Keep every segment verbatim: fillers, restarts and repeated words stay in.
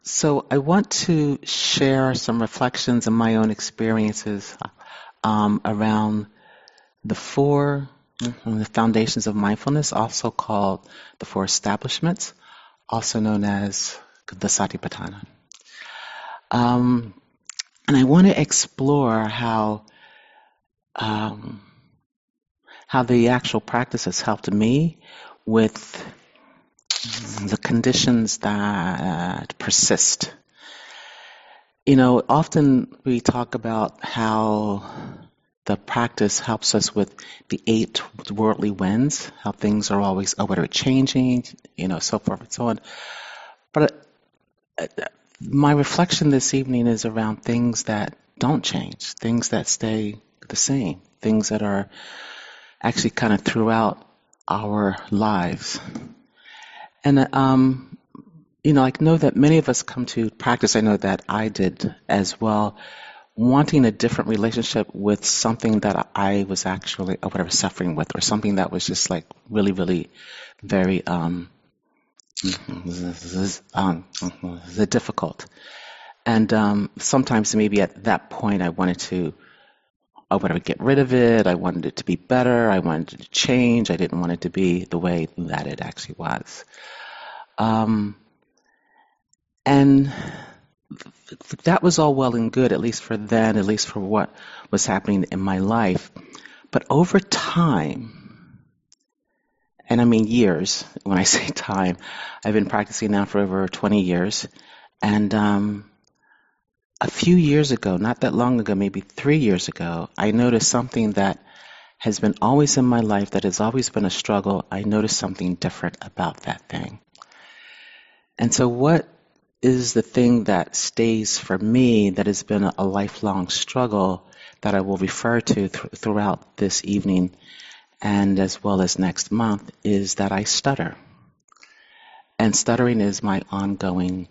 So I want to share some reflections and my own experiences um, around the four mhm, the foundations of mindfulness, also called the four establishments, also known as the Satipatthana. Um, and I want to explore how um, how the actual practice has helped me with the conditions that persist. You know, often we talk about how the practice helps us with the eight worldly winds, how things are always, oh, what are changing, you know, so forth and so on. But uh, my reflection this evening is around things that don't change, things that stay the same, things that are actually kind of throughout our lives. And, um, you know, I know that many of us come to practice, I know that I did as well, wanting a different relationship with something that I was actually, or whatever, suffering with, or something that was just like really, really very um, um, difficult. And um, sometimes maybe at that point I wanted to, I wanted to get rid of it, I wanted it to be better, I wanted it to change, I didn't want it to be the way that it actually was. Um, and that was all well and good, at least for then, at least for what was happening in my life. But over time, and I mean years, when I say time, I've been practicing now for over twenty years. And um, a few years ago, not that long ago, maybe three years ago, I noticed something that has been always in my life, that has always been a struggle. I noticed something different about that thing. And so what is the thing that stays for me, that has been a, a lifelong struggle, that I will refer to th- throughout this evening and as well as next month, is that I stutter. And stuttering is my ongoing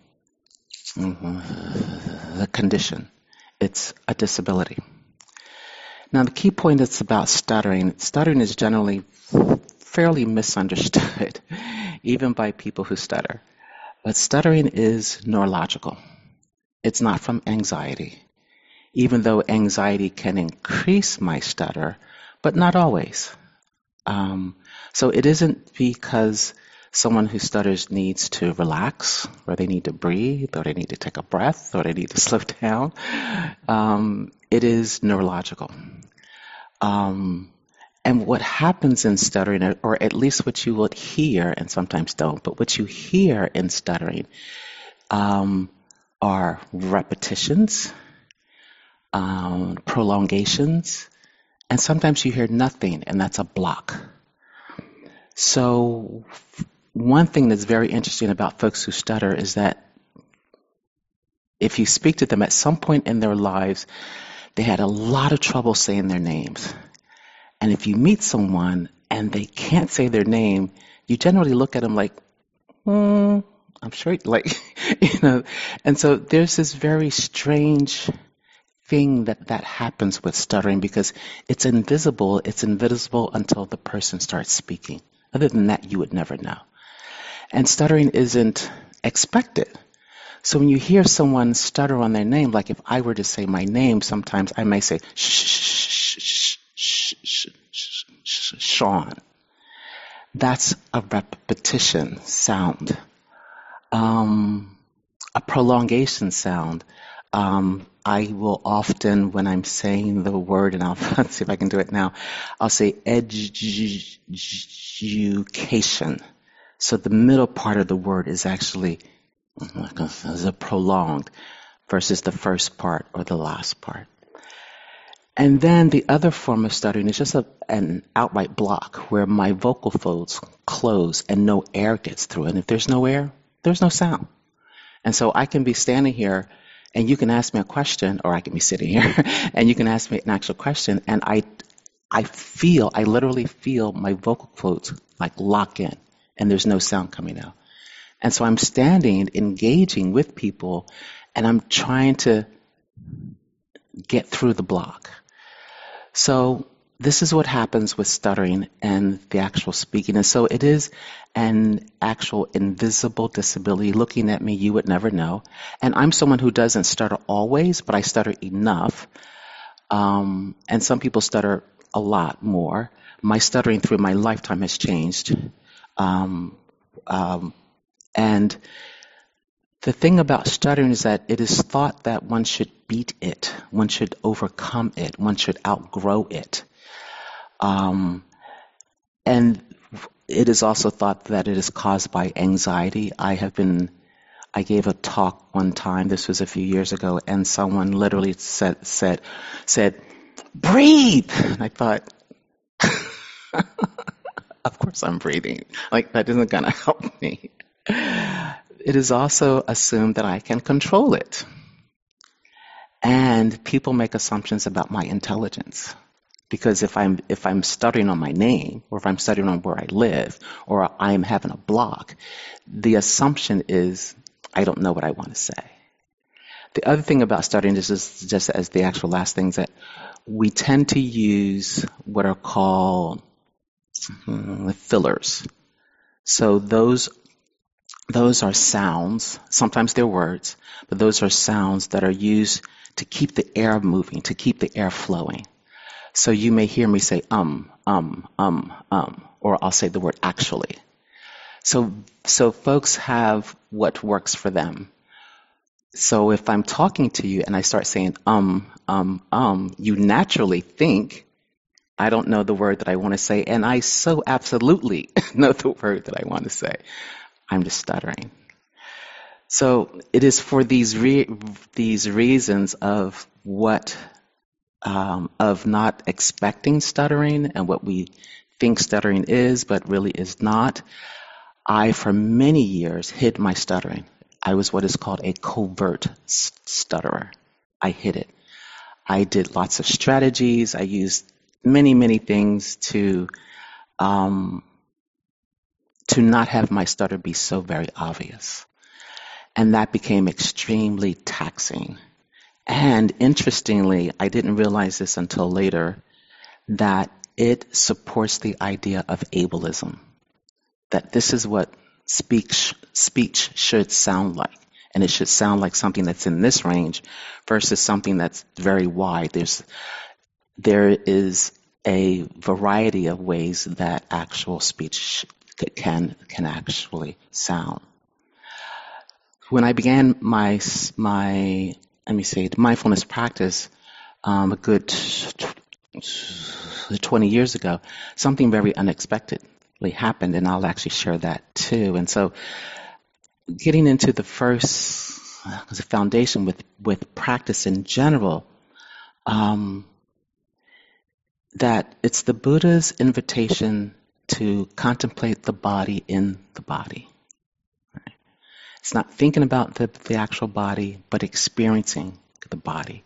mm, condition. It's a disability. Now, the key point is about stuttering. Stuttering is generally fairly misunderstood, even by people who stutter. But stuttering is neurological. It's not from anxiety, even though anxiety can increase my stutter, but not always. Um, so it isn't because someone who stutters needs to relax, or they need to breathe, or they need to take a breath, or they need to slow down. Um, it is neurological. Um, and what happens in stuttering, or at least what you would hear, and sometimes don't, but what you hear in stuttering um, are repetitions, um, prolongations, and sometimes you hear nothing, and that's a block. So one thing that's very interesting about folks who stutter is that if you speak to them at some point in their lives, they had a lot of trouble saying their names. And if you meet someone and they can't say their name, you generally look at them like, hmm, I'm sure, like, you know. And so there's this very strange thing that that happens with stuttering, because it's invisible. It's invisible until the person starts speaking. Other than that, you would never know. And stuttering isn't expected. So when you hear someone stutter on their name, like if I were to say my name, sometimes I may say, shh, shh, shh, shh, shh, shh, shh, Sean. That's a repetition sound, um, a prolongation sound. Um, I will often, when I'm saying the word, and I'll let's see if I can do it now, I'll say education. So the middle part of the word is actually is a prolonged versus the first part or the last part. And then the other form of stuttering is just a, an outright block where my vocal folds close and no air gets through. And if there's no air, there's no sound. And so I can be standing here and you can ask me a question, or I can be sitting here and you can ask me an actual question, and I I feel, I literally feel my vocal folds like lock in and there's no sound coming out. And so I'm standing, engaging with people, and I'm trying to get through the block. So this is what happens with stuttering and the actual speaking. And so it is an actual invisible disability. Looking at me, you would never know. And I'm someone who doesn't stutter always, but I stutter enough. Um, and some people stutter a lot more. My stuttering through my lifetime has changed. Um, um, and the thing about stuttering is that it is thought that one should beat it, one should overcome it, one should outgrow it. Um, and it is also thought that it is caused by anxiety. I have been, I gave a talk one time, this was a few years ago, and someone literally said, said, said, breathe! And I thought, of course I'm breathing. Like, that isn't going to help me. It is also assumed that I can control it. And people make assumptions about my intelligence. Because if I'm if I'm stuttering on my name, or if I'm stuttering on where I live, or I'm having a block, the assumption is I don't know what I want to say. The other thing about stuttering is just, just as the actual last things that we tend to use what are called hmm, fillers. So those those are sounds. Sometimes they're words, but those are sounds that are used to keep the air moving, to keep the air flowing. So you may hear me say um, um, um, um, or I'll say the word actually. So, so folks have what works for them. So if I'm talking to you and I start saying um, um, um, you naturally think I don't know the word that I want to say, and I so absolutely know the word that I want to say. I'm just stuttering. So it is for these re- these reasons of what Um, of not expecting stuttering and what we think stuttering is, but really is not. I, for many years, hid my stuttering. I was what is called a covert stutterer. I hid it. I did lots of strategies. I used many, many things to um, to not have my stutter be so very obvious. And that became extremely taxing. And interestingly, I didn't realize this until later, that it supports the idea of ableism. That this is what speech, speech should sound like. And it should sound like something that's in this range versus something that's very wide. There's, there is a variety of ways that actual speech can, can actually sound. When I began my, my let me say, mindfulness practice um, a good twenty years ago, something very unexpectedly happened, and I'll actually share that too. And so getting into the first uh, the foundation with, with practice in general, um, that it's the Buddha's invitation to contemplate the body in the body. It's not thinking about the, the actual body, but experiencing the body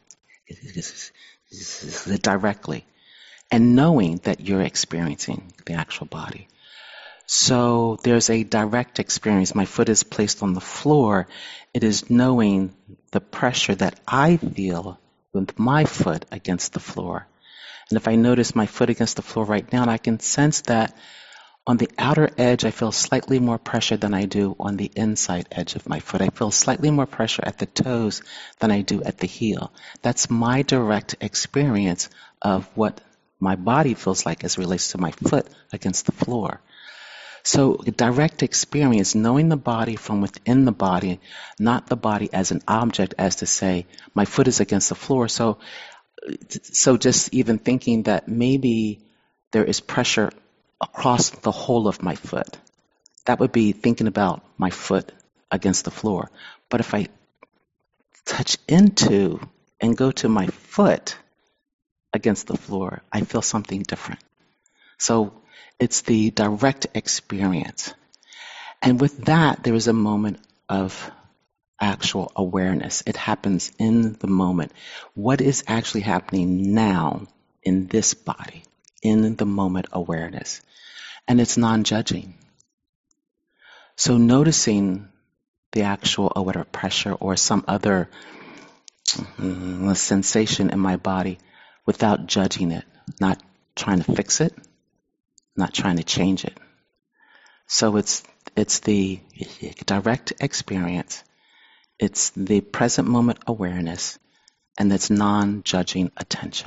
directly and knowing that you're experiencing the actual body. So there's a direct experience. My foot is placed on the floor. It is knowing the pressure that I feel with my foot against the floor. And if I notice my foot against the floor right now, I can sense that on the outer edge, I feel slightly more pressure than I do on the inside edge of my foot. I feel slightly more pressure at the toes than I do at the heel. That's my direct experience of what my body feels like as it relates to my foot against the floor. So direct experience, knowing the body from within the body, not the body as an object, as to say, my foot is against the floor. So, so just even thinking that maybe there is pressure across the whole of my foot. That would be thinking about my foot against the floor. But if I touch into and go to my foot against the floor, I feel something different. So it's the direct experience. And with that, there is a moment of actual awareness. It happens in the moment. What is actually happening now in this body? In the moment awareness. And it's non-judging. So noticing the actual or whatever pressure or some other mm, sensation in my body without judging it, not trying to fix it, not trying to change it. So it's it's the direct experience, it's the present moment awareness, and it's non-judging attention.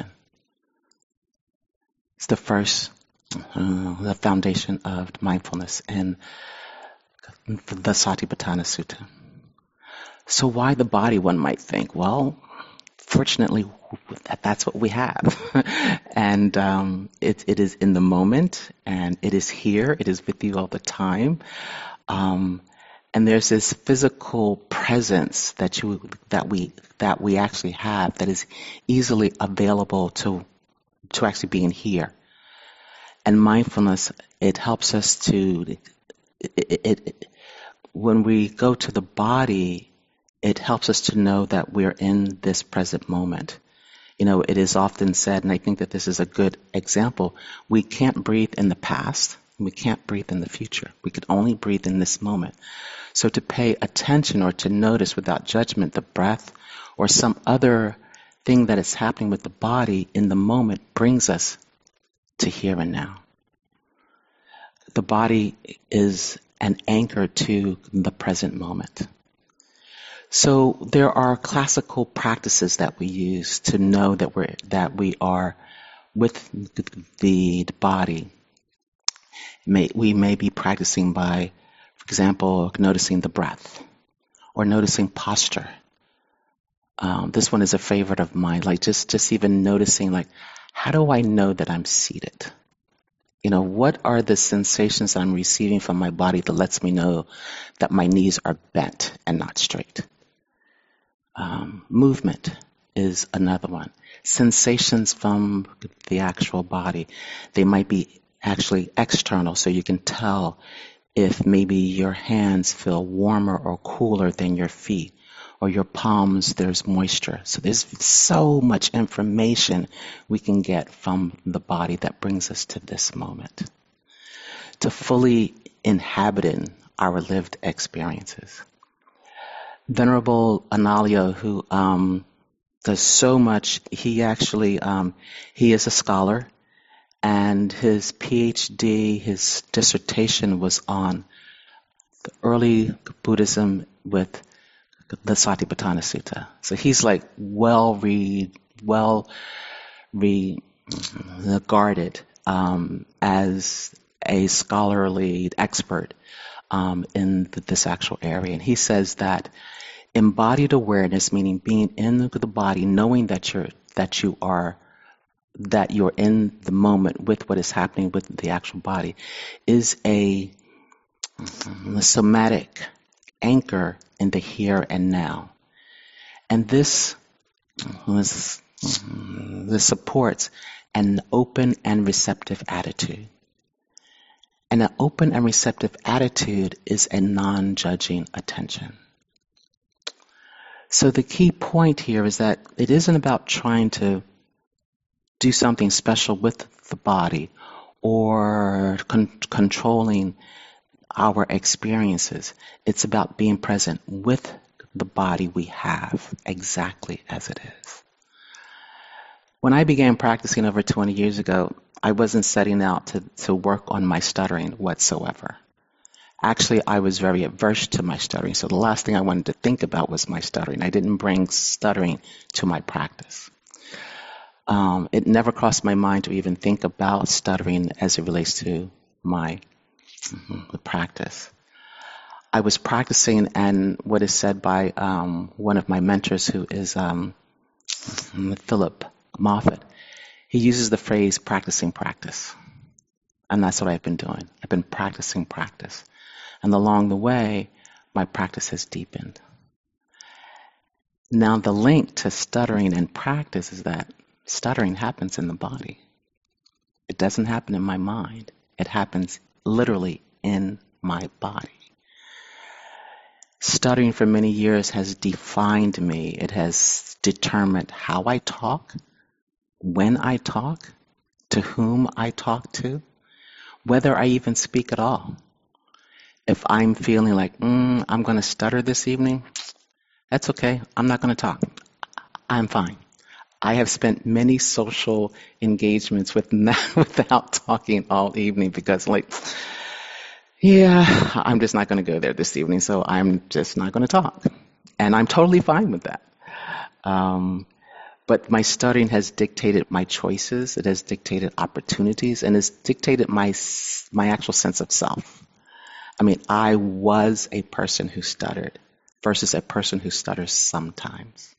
It's the first, uh, the foundation of mindfulness in the Satipatthana Sutta. So why the body, one might think? Well, fortunately, that, that's what we have. and um, it, it is in the moment, and it is here. It is with you all the time. Um, and there's this physical presence that you that we that we actually have that is easily available to to actually being here. And mindfulness, it helps us to it, it, it when we go to the body, it helps us to know that we're in this present moment. You know, it is often said, and I think that this is a good example, we can't breathe in the past, we can't breathe in the future. We can only breathe in this moment. So to pay attention or to notice without judgment the breath or some other thing that is happening with the body in the moment brings us to here and now. The body is an anchor to the present moment. So there are classical practices that we use to know that we're that we are with the body. May, we may be practicing by, for example, noticing the breath or noticing posture. Um, this one is a favorite of mine. Like just just even noticing, like, how do I know that I'm seated? You know, what are the sensations that I'm receiving from my body that lets me know that my knees are bent and not straight? Um, movement is another one. Sensations from the actual body. They might be actually external, so you can tell if maybe your hands feel warmer or cooler than your feet, or your palms, there's moisture. So there's so much information we can get from the body that brings us to this moment, to fully inhabit our lived experiences. Venerable Analayo, who um, does so much, he actually, um, he is a scholar, and his PhD, his dissertation was on the early Buddhism with the Satipatthana Sutta. So he's like well read, well re- regarded um, as a scholarly expert um, in the, this actual area. And he says that embodied awareness, meaning being in the body, knowing that you're that you are that you're in the moment with what is happening with the actual body, is a, a somatic anchor in the here and now. And this, this, this supports an open and receptive attitude. And an open and receptive attitude is a non-judging attention. So the key point here is that it isn't about trying to do something special with the body or con- controlling our experiences. It's about being present with the body we have exactly as it is. When I began practicing over twenty years ago, I wasn't setting out to, to work on my stuttering whatsoever. Actually, I was very averse to my stuttering, so the last thing I wanted to think about was my stuttering. I didn't bring stuttering to my practice. Um, it never crossed my mind to even think about stuttering as it relates to my mm-hmm, practice. I was practicing, and what is said by um, one of my mentors, who is um, Philip Moffitt, he uses the phrase practicing practice. And that's what I've been doing. I've been practicing practice. And along the way, my practice has deepened. Now, the link to stuttering and practice is that stuttering happens in the body. It doesn't happen in my mind. It happens literally in my body. Stuttering for many years has defined me. It has determined how I talk, when I talk, to whom I talk to, whether I even speak at all. If I'm feeling like, mm, I'm going to stutter this evening, that's okay. I'm not going to talk. I'm fine. I have spent many social engagements with not, without talking all evening because, like, yeah, I'm just not going to go there this evening, so I'm just not going to talk. And I'm totally fine with that. Um, but my studying has dictated my choices. It has dictated opportunities, and it's dictated my s- my actual sense of self. I mean, I was a person who stuttered versus a person who stutters sometimes.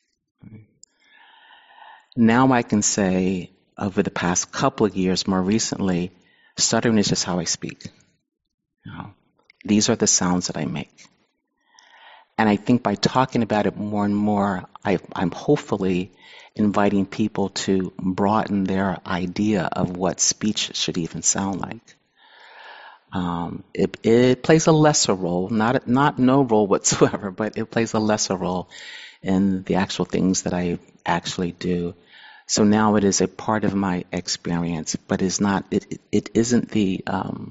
Now I can say over the past couple of years, more recently, stuttering is just how I speak. You know, these are the sounds that I make. And I think by talking about it more and more, I, I'm hopefully inviting people to broaden their idea of what speech should even sound like. Um, it, it plays a lesser role, not not no role whatsoever, but it plays a lesser role in the actual things that I actually do. So now it is a part of my experience, but it's not. It it, it isn't the um,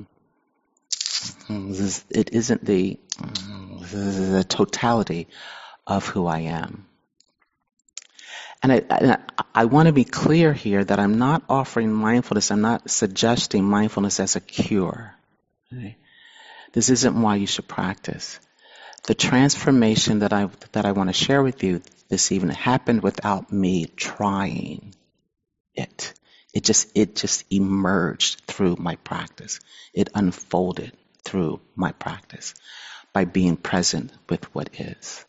it isn't the the totality of who I am. And I, I, I want to be clear here that I'm not offering mindfulness. I'm not suggesting mindfulness as a cure. Okay? This isn't why you should practice. The transformation that I that I want to share with you this evening happened without me trying it. It just it just emerged through my practice. It unfolded through my practice by being present with what is.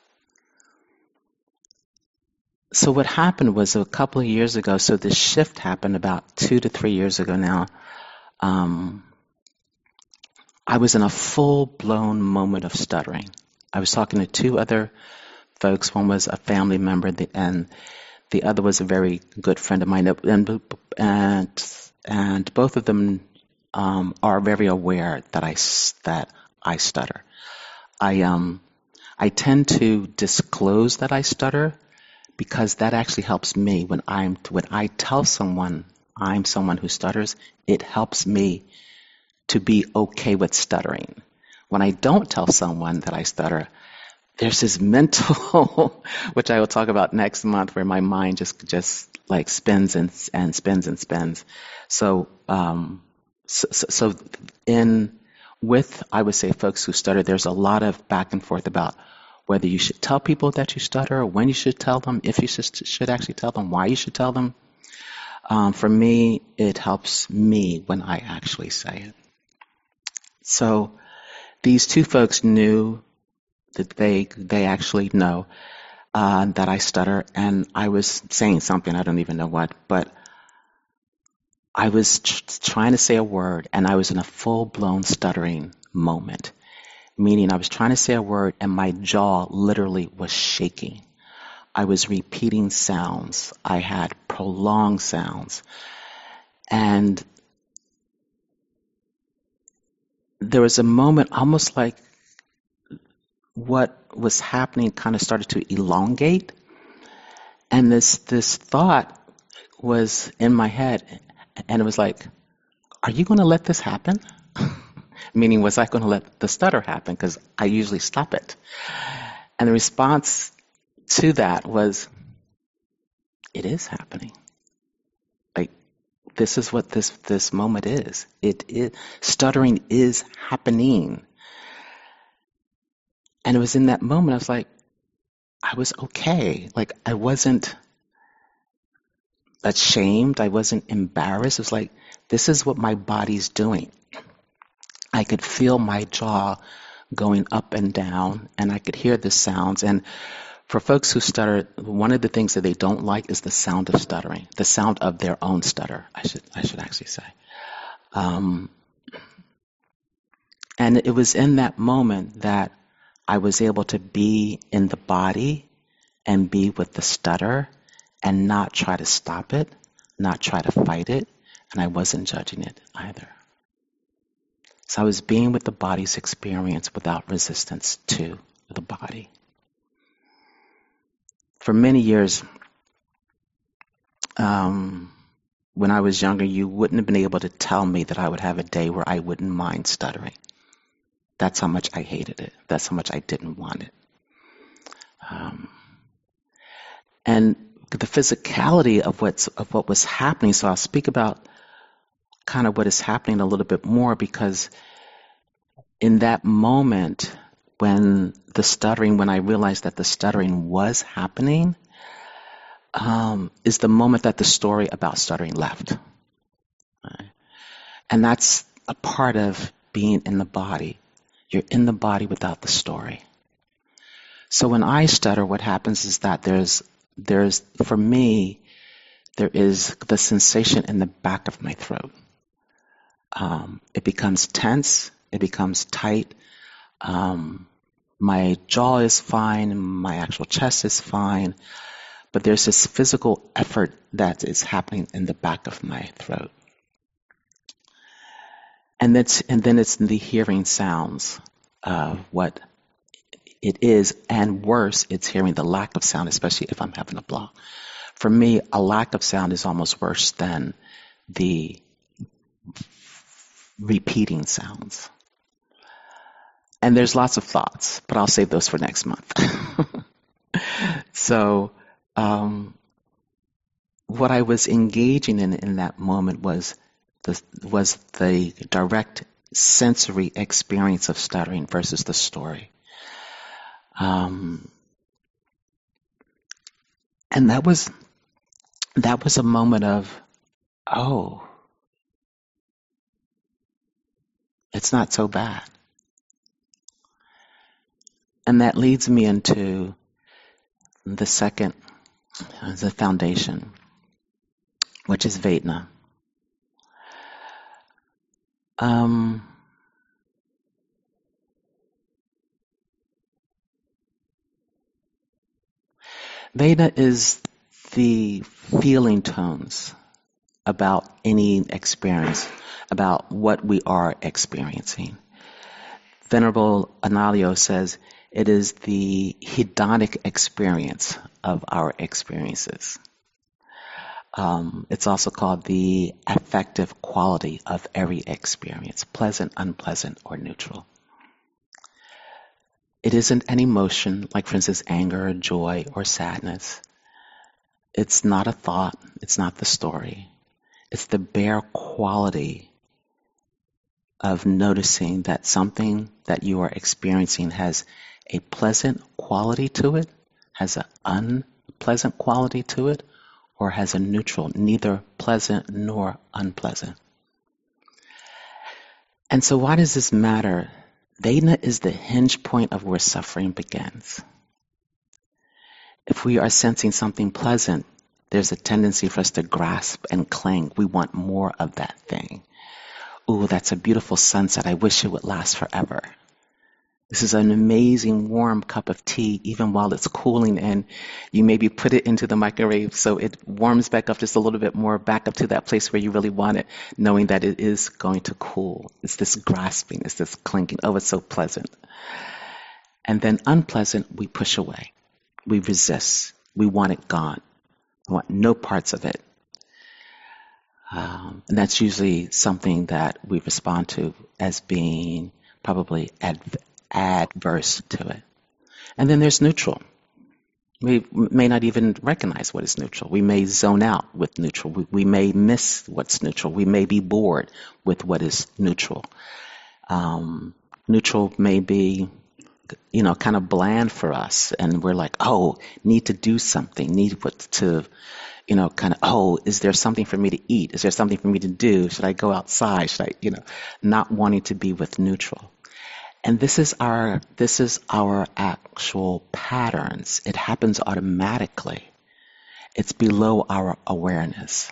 So what happened was a couple of years ago, so this shift happened about two to three years ago now. Um, I was in a full-blown moment of stuttering. I was talking to two other folks. One was a family member, and the other was a very good friend of mine. And and, and both of them um, are very aware that I that I stutter. I um I tend to disclose that I stutter, because that actually helps me when I'm when I tell someone I'm someone who stutters. It helps me to be okay with stuttering. When I don't tell someone that I stutter, there's this mental, which I will talk about next month, where my mind just just like spins and and spins and spins. So um, so, so in with I would say folks who stutter, there's a lot of back and forth about whether you should tell people that you stutter, when you should tell them, if you should, should actually tell them, why you should tell them. Um, for me, it helps me when I actually say it. So these two folks knew that they they actually know uh, that I stutter, and I was saying something, I don't even know what, but I was tr- trying to say a word, and I was in a full-blown stuttering moment. Meaning I was trying to say a word and my jaw literally was shaking. I was repeating sounds. I had prolonged sounds. And there was a moment almost like what was happening kind of started to elongate. And this this thought was in my head, and it was like, are you going to let this happen? Meaning, was I going to let the stutter happen? Because I usually stop it. And the response to that was, it is happening. Like, this is what this this moment is. It is stuttering is happening. And it was in that moment I was like, I was okay. Like, I wasn't ashamed. I wasn't embarrassed. It was like, this is what my body's doing. I could feel my jaw going up and down, and I could hear the sounds. And for folks who stutter, one of the things that they don't like is the sound of stuttering, the sound of their own stutter, I should I should actually say. Um, and it was in that moment that I was able to be in the body and be with the stutter and not try to stop it, not try to fight it, and I wasn't judging it either. So I was being with the body's experience without resistance to the body. For many years, um, when I was younger, you wouldn't have been able to tell me that I would have a day where I wouldn't mind stuttering. That's how much I hated it. That's how much I didn't want it. Um, and the physicality of what's of what was happening. So I'll speak about kind of what is happening a little bit more, because in that moment when the stuttering, when I realized that the stuttering was happening, um, is the moment that the story about stuttering left. Right? And that's a part of being in the body. You're in the body without the story. So when I stutter, what happens is that there's, there's, for me, there is the sensation in the back of my throat. Um, it becomes tense. It becomes tight. Um, my jaw is fine. My actual chest is fine. But there's this physical effort that is happening in the back of my throat. And that's, and then it's the hearing sounds of what it is, and worse, it's hearing the lack of sound, especially if I'm having a block. For me, a lack of sound is almost worse than the repeating sounds. And there's lots of thoughts, but I'll save those for next month. So, um, what I was engaging in in that moment was the, was the direct sensory experience of stuttering versus the story. Um, and that was that was a moment of, oh, it's not so bad. And that leads me into the second, uh, the foundation, which is Vedana. Um, Vedana is the feeling tones about any experience, about what we are experiencing. Venerable Analayo says it is the hedonic experience of our experiences. Um, it's also called the affective quality of every experience, pleasant, unpleasant, or neutral. It isn't an emotion, like for instance anger or joy or sadness. It's not a thought. It's not the story. It's the bare quality of noticing that something that you are experiencing has a pleasant quality to it, has an unpleasant quality to it, or has a neutral, neither pleasant nor unpleasant. And so why does this matter? Vedana is the hinge point of where suffering begins. If we are sensing something pleasant, there's a tendency for us to grasp and cling. We want more of that thing. Ooh, that's a beautiful sunset. I wish it would last forever. This is an amazing warm cup of tea, even while it's cooling, and you maybe put it into the microwave so it warms back up just a little bit more, back up to that place where you really want it, knowing that it is going to cool. It's this grasping, it's this clinging. Oh, it's so pleasant. And then unpleasant, we push away. We resist. We want it gone. We want no parts of it. Um, and that's usually something that we respond to as being probably adv- adverse to it. And then there's neutral. We may not even recognize what is neutral. We may zone out with neutral. We, we may miss what's neutral. We may be bored with what is neutral. Um, neutral may be, you know, kind of bland for us, and we're like, oh, need to do something, need what to, you know, kind of, oh, is there something for me to eat? Is there something for me to do? Should I go outside? Should I, you know, not wanting to be with neutral. And this is our, this is our actual patterns. It happens automatically. It's below our awareness.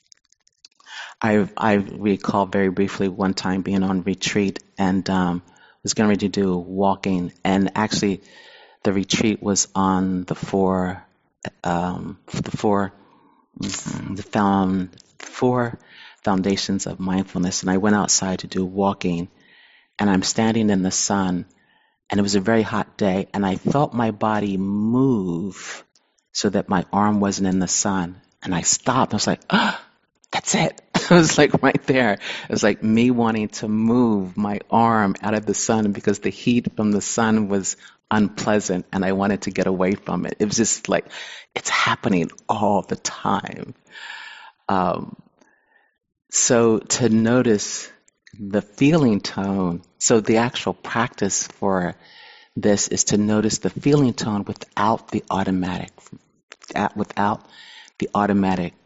I I recall very briefly one time being on retreat and um, was getting ready to do walking, and actually the retreat was on the four, um, the four, the found four foundations of mindfulness, and I went outside to do walking. And I'm standing in the sun, and it was a very hot day, and I felt my body move so that my arm wasn't in the sun. And I stopped. I was like, oh, that's it. It was like right there. It was like me wanting to move my arm out of the sun because the heat from the sun was unpleasant and I wanted to get away from it. It was just like, it's happening all the time. Um, so to notice the feeling tone, so the actual practice for this is to notice the feeling tone without the automatic, without the automatic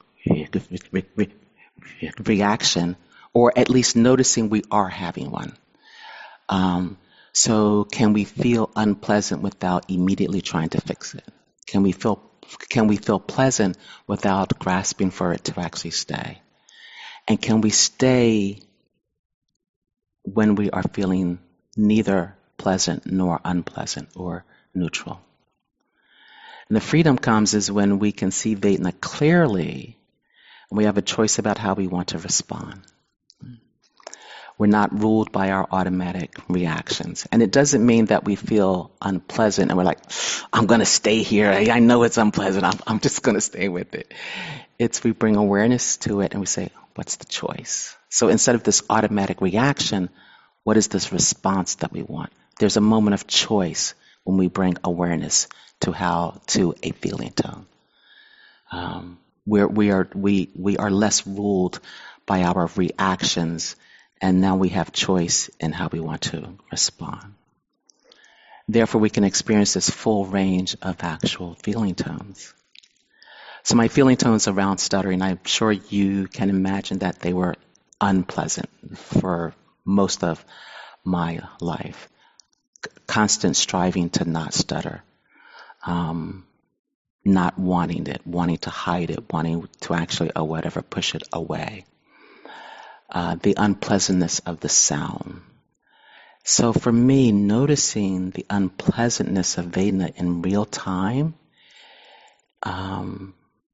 reaction, or at least noticing we are having one. Um, so can we feel unpleasant without immediately trying to fix it? Can we feel can we feel pleasant without grasping for it to actually stay? And can we stay when we are feeling neither pleasant nor unpleasant or neutral? And the freedom comes is when we can see Vedana clearly and we have a choice about how we want to respond. We're not ruled by our automatic reactions. And it doesn't mean that we feel unpleasant and we're like, I'm going to stay here. I, I know it's unpleasant. I'm, I'm just going to stay with it. It's we bring awareness to it and we say, what's the choice? So instead of this automatic reaction, what is this response that we want? There's a moment of choice when we bring awareness to how to a feeling tone. Um, we're, we are we we are less ruled by our reactions, and now we have choice in how we want to respond. Therefore, we can experience this full range of actual feeling tones. So my feeling tones around stuttering, I'm sure you can imagine that they were unpleasant for most of my life. C- constant striving to not stutter. Um, not wanting it, wanting to hide it, wanting to actually, or whatever, push it away. Uh, the unpleasantness of the sound. So for me, noticing the unpleasantness of Vedana in real time, um,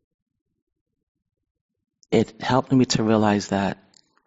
it helped me to realize that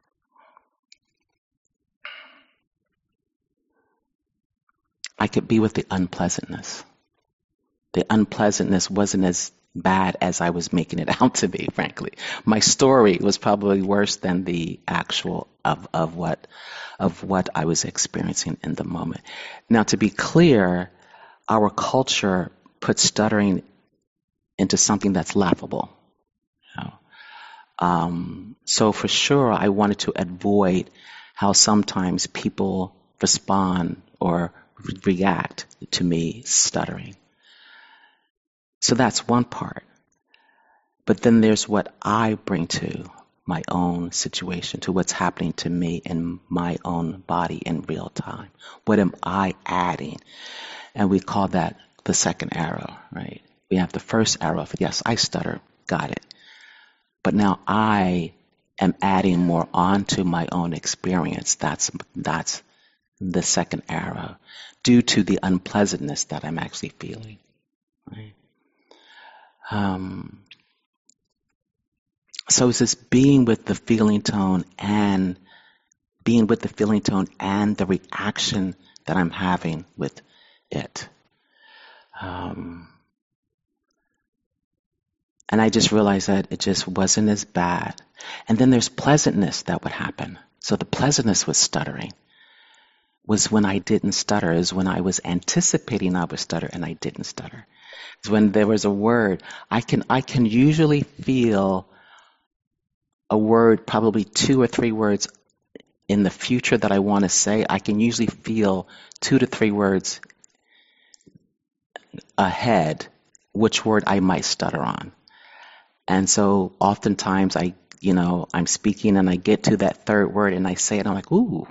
I could be with the unpleasantness. The unpleasantness wasn't as bad as I was making it out to be, frankly. My story was probably worse than the actual of, of what of what I was experiencing in the moment. Now, to be clear, our culture puts stuttering into something that's laughable. You know? um, so for sure, I wanted to avoid how sometimes people respond or re- react to me stuttering. So that's one part. But then there's what I bring to my own situation, to what's happening to me in my own body in real time. What am I adding? And we call that the second arrow, right? We have the first arrow of, yes, I stutter, got it. But now I am adding more onto my own experience. That's that's the second arrow, due to the unpleasantness that I'm actually feeling, right? Um, so it's this being with the feeling tone and being with the feeling tone and the reaction that I'm having with it. Um, and I just realized that it just wasn't as bad. And then there's pleasantness that would happen. So the pleasantness with stuttering was when I didn't stutter, is when I was anticipating I would stutter and I didn't stutter. It's when there was a word. I can I can usually feel a word, probably two or three words in the future that I want to say. I can usually feel two to three words ahead which word I might stutter on. And so oftentimes I, you know, I'm speaking and I get to that third word and I say it, and I'm like, ooh.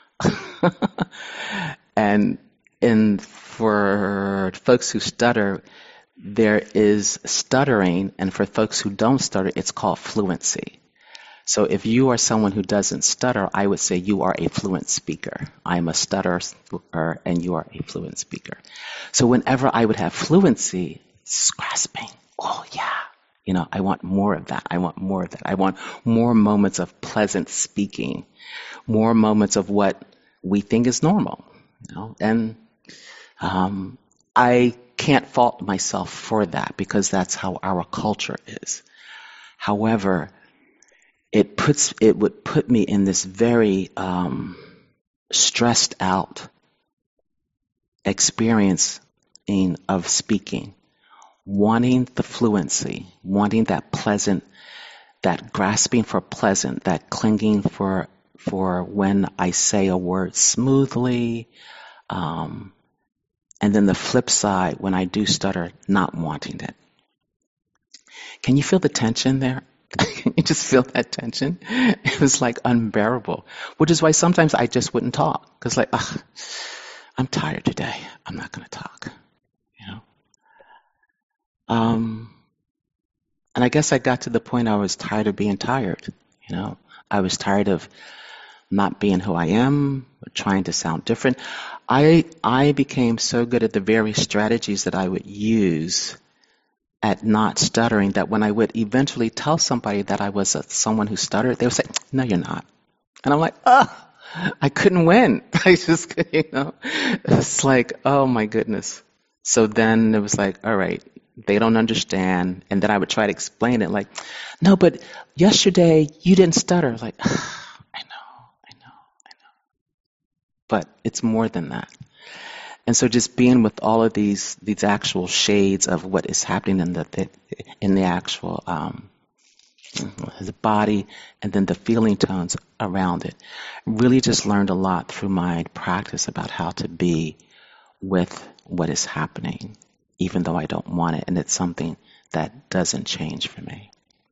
and and for folks who stutter, there is stuttering, and for folks who don't stutter, it's called fluency. So if you are someone who doesn't stutter, I would say you are a fluent speaker. I'm a stutterer and you are a fluent speaker. So whenever I would have fluency, it's grasping. Oh yeah. You know, I want more of that. I want more of that. I want more moments of pleasant speaking, more moments of what we think is normal. You know, and um, I can't fault myself for that because that's how our culture is. However, it puts it would put me in this very um, stressed out experience in, of speaking, wanting the fluency, wanting that pleasant, that grasping for pleasant, that clinging for for when I say a word smoothly, um, and then the flip side, when I do stutter, not wanting it. Can you feel the tension there? Can you just feel that tension? It was like unbearable, which is why sometimes I just wouldn't talk, because like, ugh, I'm tired today. I'm not going to talk, you know. Um, and I guess I got to the point I was tired of being tired, you know. I was tired of not being who I am, trying to sound different. I I became so good at the very strategies that I would use at not stuttering that when I would eventually tell somebody that I was a, someone who stuttered, they would say, "No, you're not." And I'm like, "Oh, I couldn't win." I just, you know, it's like, oh my goodness. So then it was like, all right, they don't understand. And then I would try to explain it like, no, but yesterday you didn't stutter. Like, I know, I know, I know. But it's more than that. And so just being with all of these these actual shades of what is happening in the in the actual um, the body, and then the feeling tones around it, really just learned a lot through my practice about how to be with what is happening, even though I don't want it, and it's something that doesn't change for me.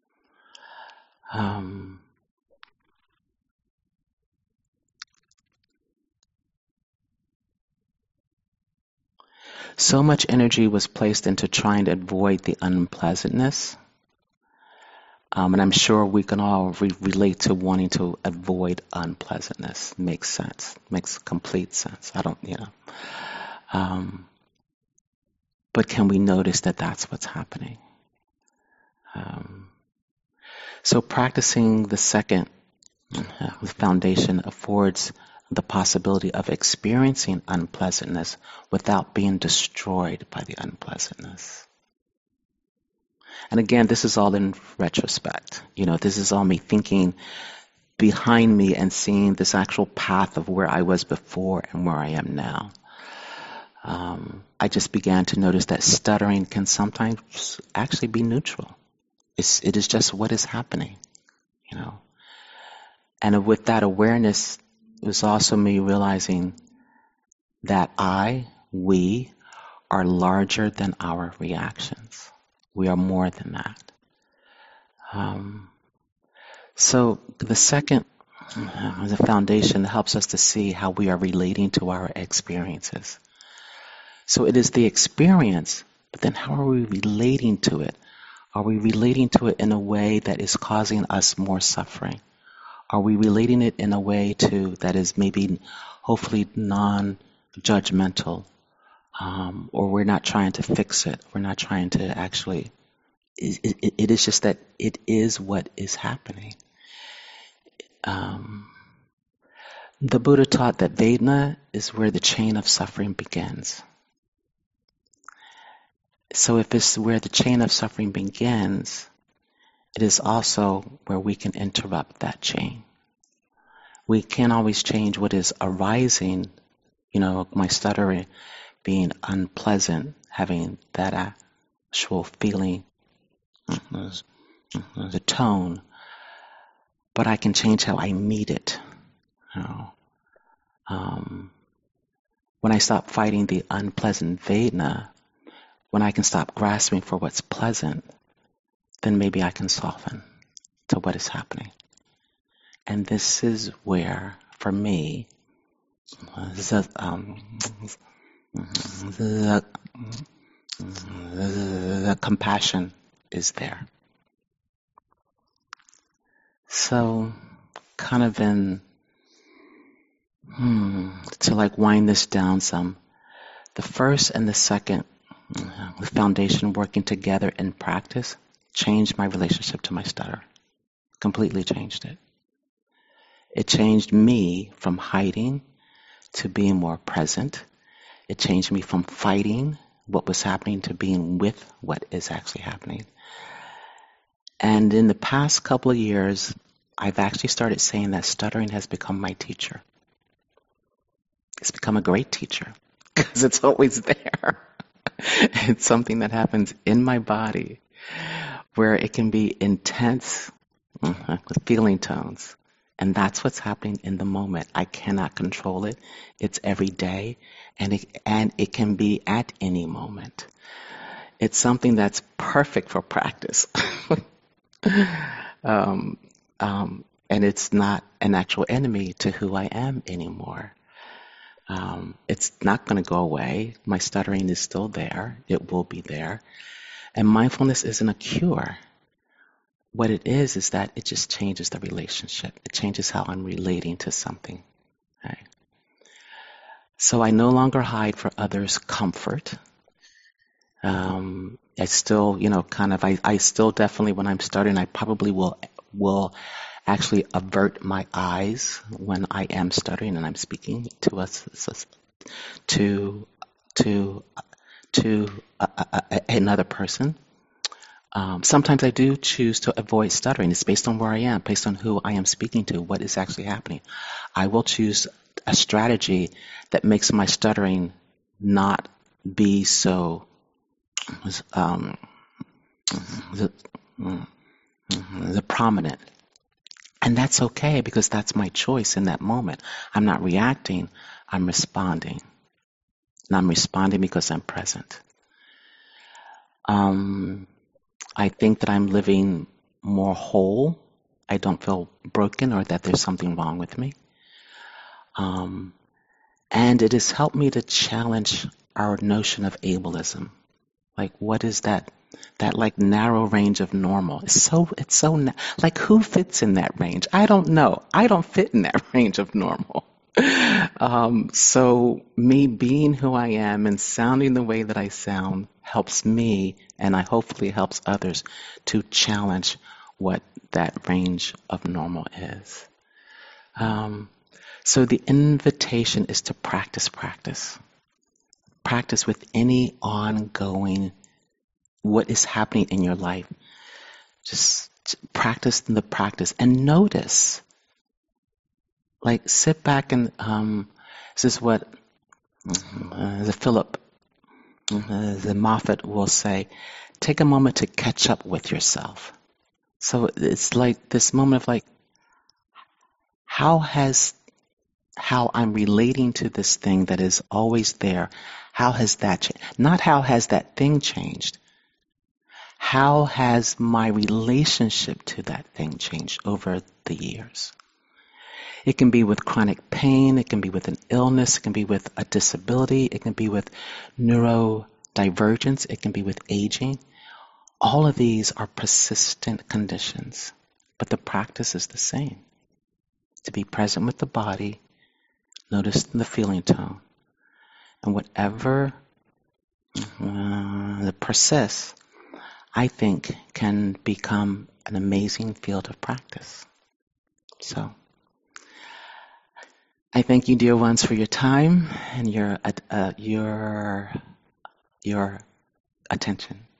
Um, So much energy was placed into trying to avoid the unpleasantness. Um, and I'm sure we can all re- relate to wanting to avoid unpleasantness. Makes sense. Makes complete sense. I don't, you know. Um, but can we notice that that's what's happening? Um, so practicing the second uh, foundation affords the possibility of experiencing unpleasantness without being destroyed by the unpleasantness. And again, this is all in retrospect. You know, this is all me thinking behind me and seeing this actual path of where I was before and where I am now. Um, I just began to notice that stuttering can sometimes actually be neutral. It's, it is just what is happening, you know. And with that awareness, it was also me realizing that I, we, are larger than our reactions. We are more than that. Um, so the second, uh, the foundation helps us to see how we are relating to our experiences. So it is the experience, but then how are we relating to it? Are we relating to it in a way that is causing us more suffering? Are we relating it in a way to that is maybe hopefully non-judgmental, um, or we're not trying to fix it? We're not trying to actually. It, it, it is just that it is what is happening. Um, the Buddha taught that Vedana is where the chain of suffering begins. So if it's where the chain of suffering begins, it is also where we can interrupt that chain. We can't always change what is arising, you know, my stuttering being unpleasant, having that actual feeling, the tone, but I can change how I meet it. You know. um, when I stop fighting the unpleasant Vedana, when I can stop grasping for what's pleasant, then maybe I can soften to what is happening. And this is where, for me, the, um, the, the compassion is there. So, kind of in, hmm, to like wind this down some, the first and the second, the foundation working together in practice, changed my relationship to my stutter. Completely changed it. It changed me from hiding to being more present. It changed me from fighting what was happening to being with what is actually happening. And in the past couple of years, I've actually started saying that stuttering has become my teacher. It's become a great teacher because it's always there. It's something that happens in my body where it can be intense uh with feeling tones. And that's what's happening in the moment. I cannot control it. It's every day, and it, and it can be at any moment. It's something that's perfect for practice. um, um, and it's not an actual enemy to who I am anymore. Um, it's not going to go away. My stuttering is still there. It will be there. And mindfulness isn't a cure. What it is is that it just changes the relationship. It changes how I'm relating to something. Right? So I no longer hide for others' comfort. Um, I still, you know, kind of, I, I still definitely, when I'm stuttering, I probably will will actually avert my eyes when I am stuttering and I'm speaking to us, to to to a, a, a, another person. Um, sometimes I do choose to avoid stuttering. It's based on where I am, based on who I am speaking to, what is actually happening. I will choose a strategy that makes my stuttering not be so um, the, the prominent. And that's okay because that's my choice in that moment. I'm not reacting, I'm responding. And I'm responding because I'm present. Um, I think that I'm living more whole. I don't feel broken or that there's something wrong with me. Um, and it has helped me to challenge our notion of ableism. Like, what is that? That like narrow range of normal. It's so, it's so, na- like who fits in that range? I don't know. I don't fit in that range of normal. Um, so me being who I am and sounding the way that I sound helps me, and I hopefully helps others to challenge what that range of normal is. Um, so the invitation is to practice, practice. Practice with any ongoing, what is happening in your life. Just practice the practice and notice. Like sit back and um, this is what uh, the Philip, uh, the Moffat will say. Take a moment to catch up with yourself. So it's like this moment of like, how has how I'm relating to this thing that is always there, how has that changed? Not how has that thing changed. How has my relationship to that thing changed over the years? It can be with chronic pain, it can be with an illness, it can be with a disability, it can be with neurodivergence, it can be with aging. All of these are persistent conditions, but the practice is the same. To be present with the body, notice the feeling tone, and whatever uh, that persists, I think, can become an amazing field of practice. So, I thank you, dear ones, for your time and your uh, your your attention.